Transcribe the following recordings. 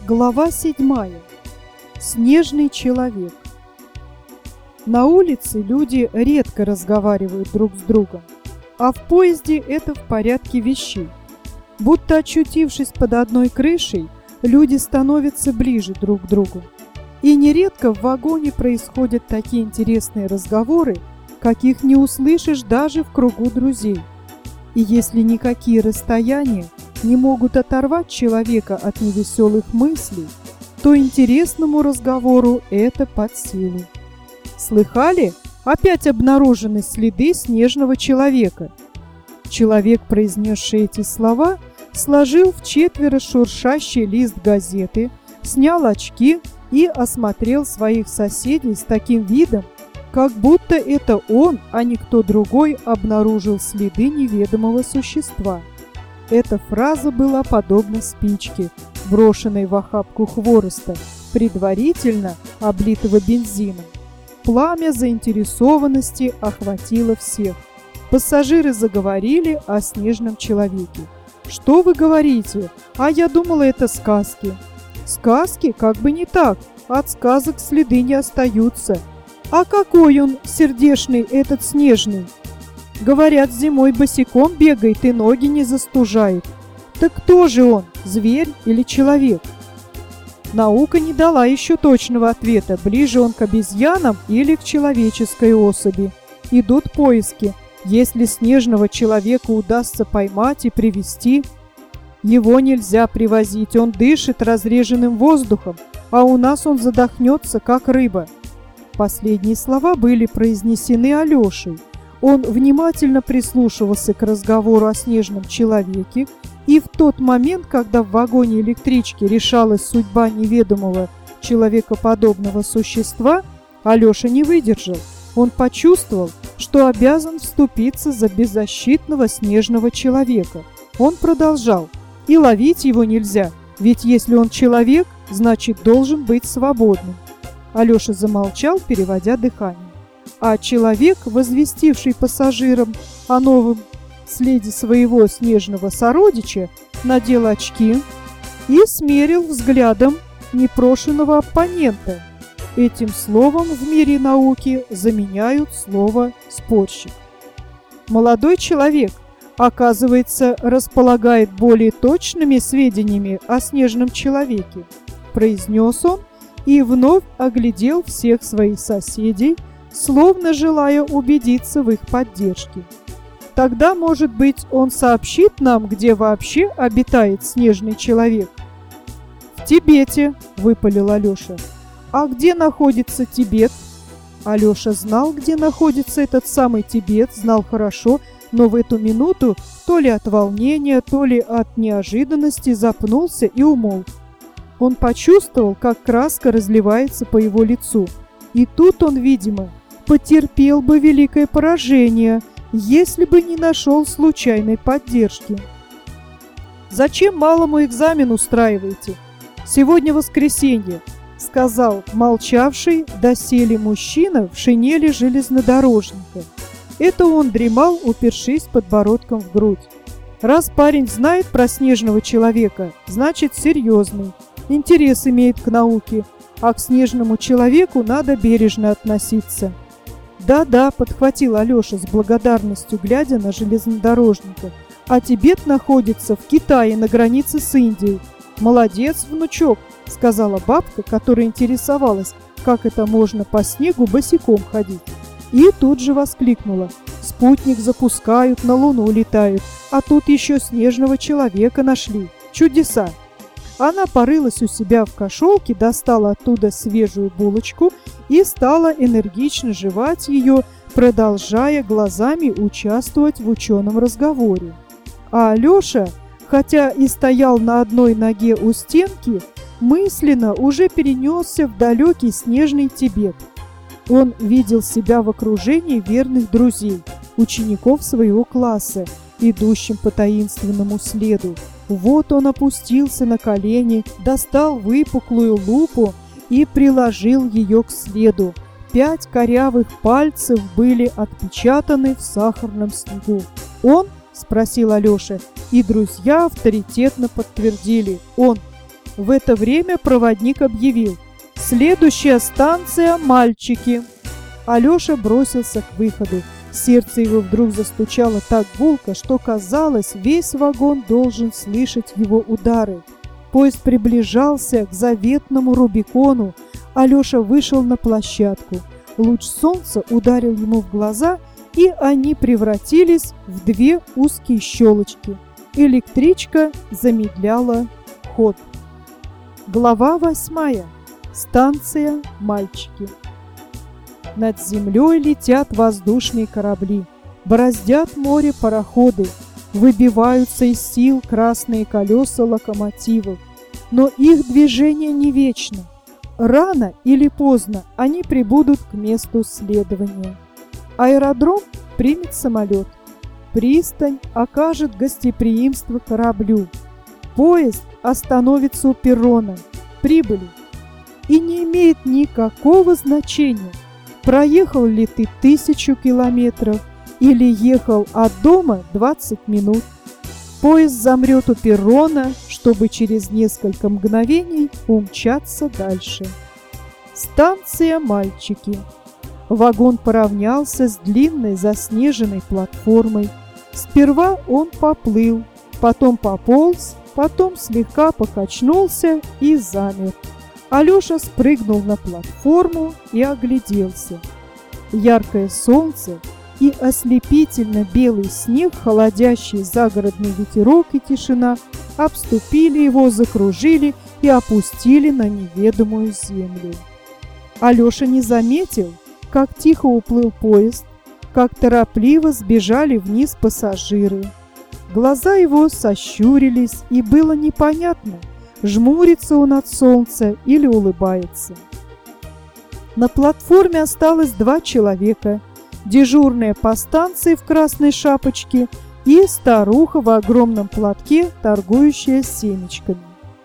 Глава 7. Снежный человек. На улице люди редко разговаривают друг с другом, а в поезде это в порядке вещей. Будто очутившись под одной крышей, люди становятся ближе друг к другу. И нередко в вагоне происходят такие интересные разговоры, каких не услышишь даже в кругу друзей. И если никакие расстояния не могут оторвать человека от невеселых мыслей, то интересному разговору это под силу. Слыхали? Опять обнаружены следы снежного человека. Человек, произнесший эти слова, сложил в четверо шуршащий лист газеты, снял очки и осмотрел своих соседей с таким видом, как будто это он, а не кто другой, обнаружил следы неведомого существа. Эта фраза была подобна спичке, брошенной в охапку хвороста, предварительно облитого бензином. Пламя заинтересованности охватило всех. Пассажиры заговорили о снежном человеке. «Что вы говорите? А я думала, это сказки». «Сказки? Как бы не так. От сказок следы не остаются. А какой он сердечный, этот снежный? Говорят, зимой босиком бегает и ноги не застужает. Так кто же он, зверь или человек?» Наука не дала еще точного ответа, ближе он к обезьянам или к человеческой особи. Идут поиски. Если снежного человека удастся поймать и привезти, его нельзя привозить, он дышит разреженным воздухом, а у нас он задохнется, как рыба. Последние слова были произнесены Алешей. Он внимательно прислушивался к разговору о снежном человеке, и в тот момент, когда в вагоне электрички решалась судьба неведомого человекоподобного существа, Алеша не выдержал. Он почувствовал, что обязан вступиться за беззащитного снежного человека. Он продолжал: «И ловить его нельзя, ведь если он человек, значит должен быть свободным». Алеша замолчал, переводя дыхание. А человек, возвестивший пассажирам о новом следе своего снежного сородича, надел очки и смерил взглядом непрошенного оппонента. Этим словом в мире науки заменяют слово «спорщик». Молодой человек, оказывается, располагает более точными сведениями о снежном человеке, произнес он и вновь оглядел всех своих соседей, словно желая убедиться в их поддержке. Тогда, может быть, он сообщит нам, где вообще обитает снежный человек? В Тибете, выпалил Алеша. А где находится Тибет? Алеша знал, где находится этот самый Тибет, знал хорошо, но в эту минуту то ли от волнения, то ли от неожиданности запнулся и умолк. Он почувствовал, как краска разливается по его лицу. И тут он, видимо, потерпел бы великое поражение, если бы не нашел случайной поддержки. «Зачем малому экзамен устраиваете? Сегодня воскресенье», — сказал молчавший доселе мужчина в шинели железнодорожника. Это он дремал, упершись подбородком в грудь. «Раз парень знает про снежного человека, значит серьезный, интерес имеет к науке, а к снежному человеку надо бережно относиться». «Да-да», — подхватил Алеша с благодарностью, глядя на железнодорожника. «А Тибет находится в Китае, на границе с Индией». «Молодец, внучок», — сказала бабка, которая интересовалась, как это можно по снегу босиком ходить. И тут же воскликнула: «Спутник запускают, на Луну летают, а тут еще снежного человека нашли. Чудеса!» Она порылась у себя в кошелке, достала оттуда свежую булочку и стала энергично жевать ее, продолжая глазами участвовать в ученом разговоре. А Алеша, хотя и стоял на одной ноге у стенки, мысленно уже перенесся в далекий снежный Тибет. Он видел себя в окружении верных друзей, учеников своего класса, идущим по таинственному следу. Вот он опустился на колени, достал выпуклую лупу и приложил ее к следу. 5 корявых пальцев были отпечатаны в сахарном снегу. «Он?» – спросил Алеша, и друзья авторитетно подтвердили: «Он». В это время проводник объявил: «Следующая станция – Мальчики». Алеша бросился к выходу. Сердце его вдруг застучало так гулко, что, казалось, весь вагон должен слышать его удары. Поезд приближался к заветному Рубикону. Алеша вышел на площадку. Луч солнца ударил ему в глаза, и они превратились в две узкие щелочки. Электричка замедляла ход. Глава 8. Станция Мальчики. Над землей летят воздушные корабли, бороздят море пароходы, выбиваются из сил красные колеса локомотивов. Но их движение не вечно. Рано или поздно они прибудут к месту следования. Аэродром примет самолет. Пристань окажет гостеприимство кораблю. Поезд остановится у перрона. Прибыли. И не имеет никакого значения, проехал ли ты 1000 километров или ехал от дома 20 минут. Поезд замрет у перрона, чтобы через несколько мгновений умчаться дальше. Станция Мальчики. Вагон поравнялся с длинной заснеженной платформой. Сперва он поплыл, потом пополз, потом слегка покачнулся и замер. Алеша спрыгнул на платформу и огляделся. Яркое солнце и ослепительно белый снег, холодящий загородный ветерок и тишина обступили его, закружили и опустили на неведомую землю. Алеша не заметил, как тихо уплыл поезд, как торопливо сбежали вниз пассажиры. Глаза его сощурились, и было непонятно, жмурится он от солнца или улыбается. На платформе осталось 2 человека: дежурная по станции в красной шапочке и старуха в огромном платке, торгующая семечками.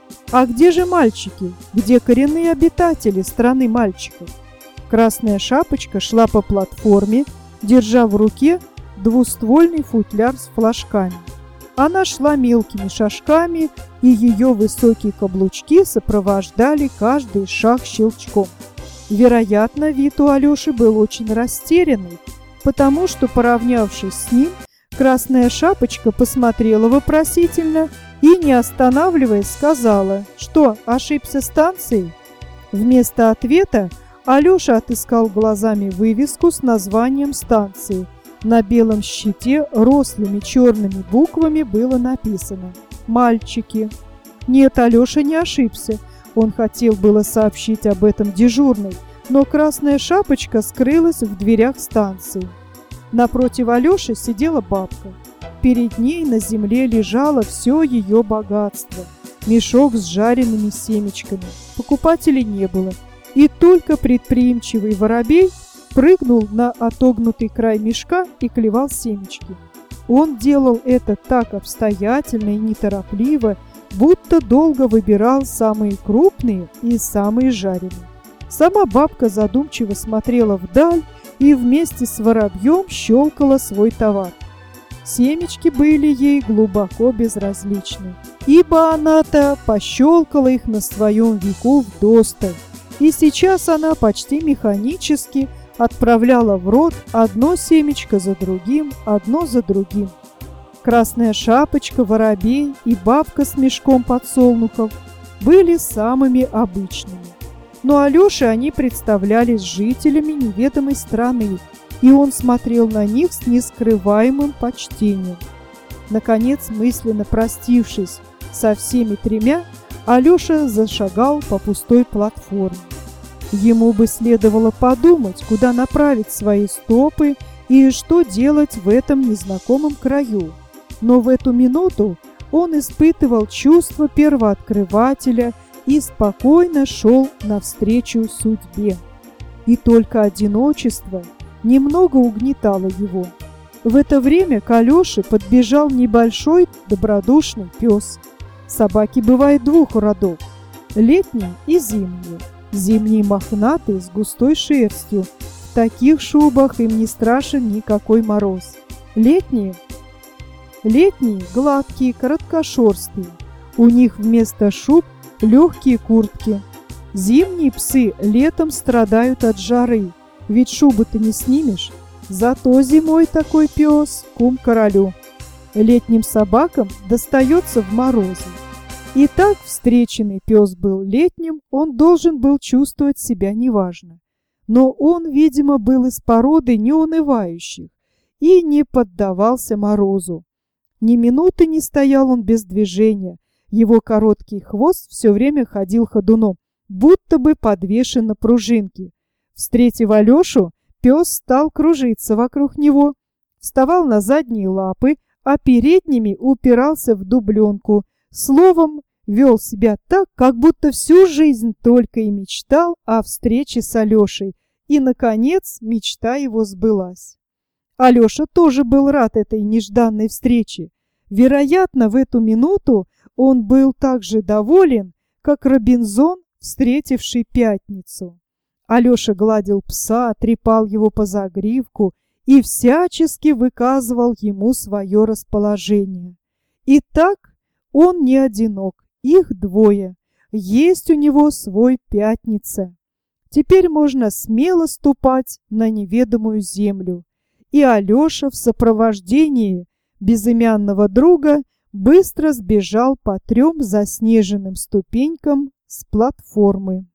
А где же мальчики? Где коренные обитатели страны мальчиков? Красная шапочка шла по платформе, держа в руке двуствольный футляр с флажками. Она шла мелкими шажками, и ее высокие каблучки сопровождали каждый шаг щелчком. Вероятно, вид у Алеши был очень растерянный, потому что, поравнявшись с ним, красная шапочка посмотрела вопросительно и, не останавливаясь, сказала: «Что, ошибся станцией?» Вместо ответа Алеша отыскал глазами вывеску с названием станции. На белом щите рослыми черными буквами было написано «Мальчики». Нет, Алеша не ошибся. Он хотел было сообщить об этом дежурной, но красная шапочка скрылась в дверях станции. Напротив Алеши сидела бабка. Перед ней на земле лежало все ее богатство. Мешок с жареными семечками. Покупателей не было. И только предприимчивый воробей прыгнул на отогнутый край мешка и клевал семечки. Он делал это так обстоятельно и неторопливо, будто долго выбирал самые крупные и самые жареные. Сама бабка задумчиво смотрела вдаль и вместе с воробьем щелкала свой товар. Семечки были ей глубоко безразличны, ибо она-то пощелкала их на своем веку вдосталь, и сейчас она почти механически отправляла в рот одно семечко за другим, одно за другим. Красная шапочка, воробей и бабка с мешком подсолнухов были самыми обычными. Но Алёше они представлялись жителями неведомой страны, и он смотрел на них с нескрываемым почтением. Наконец, мысленно простившись со всеми 3, Алёша зашагал по пустой платформе. Ему бы следовало подумать, куда направить свои стопы и что делать в этом незнакомом краю. Но в эту минуту он испытывал чувство первооткрывателя и спокойно шел навстречу судьбе. И только одиночество немного угнетало его. В это время к Алёше подбежал небольшой добродушный пес. Собаки бывают 2 родов – летние и зимние. Зимние мохнатые, с густой шерстью. В таких шубах им не страшен никакой мороз. Летние гладкие, короткошерстые. У них вместо шуб легкие куртки. Зимние псы летом страдают от жары, ведь шубу ты не снимешь. Зато зимой такой пес – кум королю. Летним собакам достается в морозы. И так встреченный пес был летним, он должен был чувствовать себя неважно. Но он, видимо, был из породы неунывающих и не поддавался морозу. Ни минуты не стоял он без движения. Его короткий хвост все время ходил ходуном, будто бы подвешен на пружинке. Встретив Алешу, пес стал кружиться вокруг него, вставал на задние лапы, а передними упирался в дубленку. Словом, вел себя так, как будто всю жизнь только и мечтал о встрече с Алешей. И, наконец, мечта его сбылась. Алеша тоже был рад этой нежданной встрече. Вероятно, в эту минуту он был так же доволен, как Робинзон, встретивший пятницу. Алеша гладил пса, трепал его по загривку и всячески выказывал ему свое расположение. Итак, он не одинок, их двое. Есть у него свой Пятница. Теперь можно смело ступать на неведомую землю. И Алеша в сопровождении безымянного друга быстро сбежал по 3 заснеженным ступенькам с платформы.